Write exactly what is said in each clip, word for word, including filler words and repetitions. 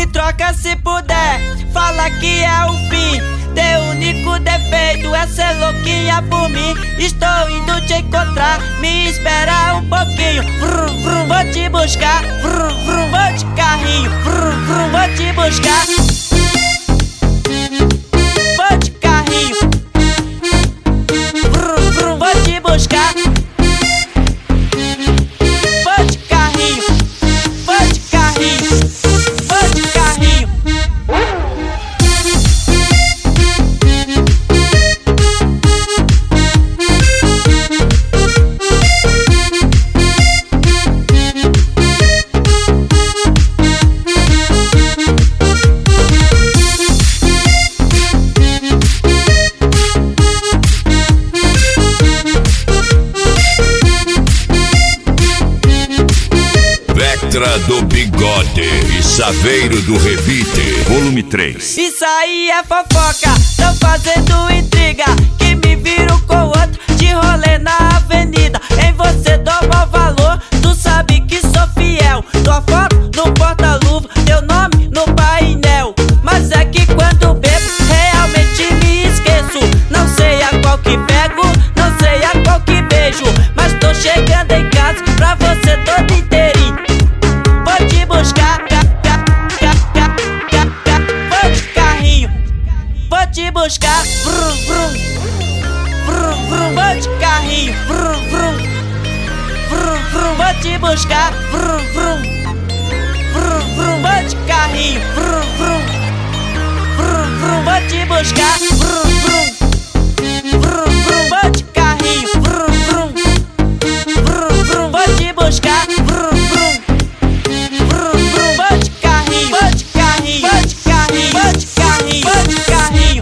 troca se puder, fala que é o fim. Teu único defeito é ser louquinha por mim. Estou indo te encontrar, me espera um pouquinho. Vrum, vrum, vou te buscar, vrum, vrum, vou de carrinho. Vrum, vrum, vou te buscar, vou de carrinho. Vrum, vrum, vou te buscar, vou de carrinho, vou de carrinho, vou de carrinho. Vectra do Bigode e Saveiro do Rebite, volume três. Isso aí é fofoca, tão fazendo intriga, que me viro com outro de rolê na avenida. Em você dou maior valor, tu sabe que sou fiel. Tua foto no porta-luva, teu nome no painel. Mas é que quando bebo, realmente me esqueço. Não sei a qual que pego, não sei a qual que beijo, mas tô chegando em casa pra você todo inteirinho. Vou te buscar, vou de carrinho. Vou te buscar, vrum, vrum, vrum, vrum, vou de carrinho. Vrum, vrum, vrum, vrum, vou te buscar, vrum, vrum, vrum, vrum, vou de carrinho. Vrum, vrum, vrum, vrum, vou te buscar, vrum, vrum, vrum, vrum, vou de carrinho. Vrum, vrum, vrum, vrum, vou te buscar, vrum, vrum, vrum, vrum, vou de carrinho, vou de carrinho, vou de carrinho, vou de carrinho, vou de carrinho.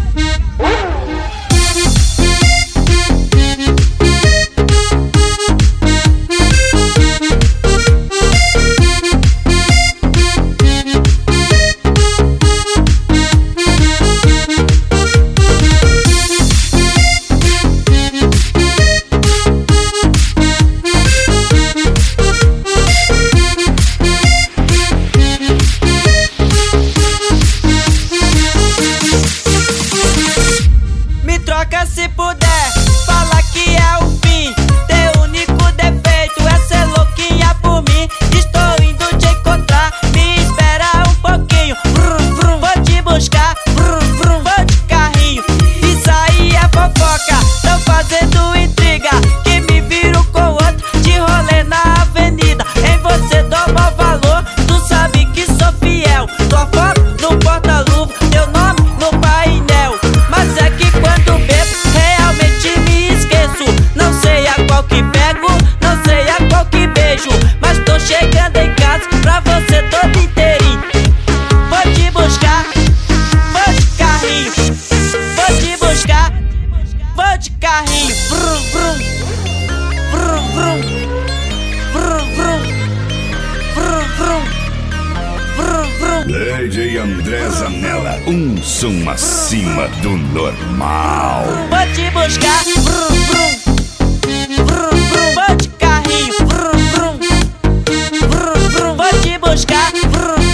Troca se puder, fala que é o fim. Teu único defeito é ser louquinha por mim. Estou indo te encontrar, me espera um pouquinho. Vrum, vrum, vou te buscar, vrum, vrum, vou de carrinho. Isso aí é fofoca, tão fazendo intriga, que me viro com outro de rolê na avenida. Em você dou maior valor, tu sabe que sou fiel. Tua foto no porta-luva, teu nome no painel. Mas é que quando bebo, realmente me esqueço. Não sei a qual que pego, não sei a qual que beijo, mas tô chegando em casa pra você todo inteirinho. Vou te buscar, vou de carrinho. Vou te buscar, vou de carrinho. Vrum, vrum, vrum, vrum, vrum, vrum, vrum, vrum, vrum, vrum. D J André Zanella, um som acima do normal. Vou te buscar, vrum, vrum, vrum, vrum, vou de carrinho. Vrum, vrum, vrum, vrum, vou te buscar, vrum,